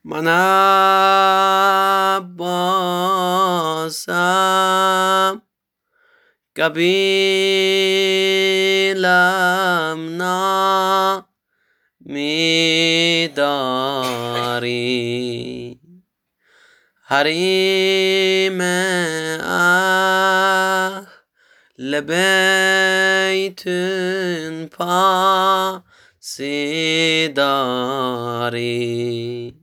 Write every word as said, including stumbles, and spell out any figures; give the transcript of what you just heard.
من عباسم قبیلم نامی داری حریم اهل بیت پاسی داری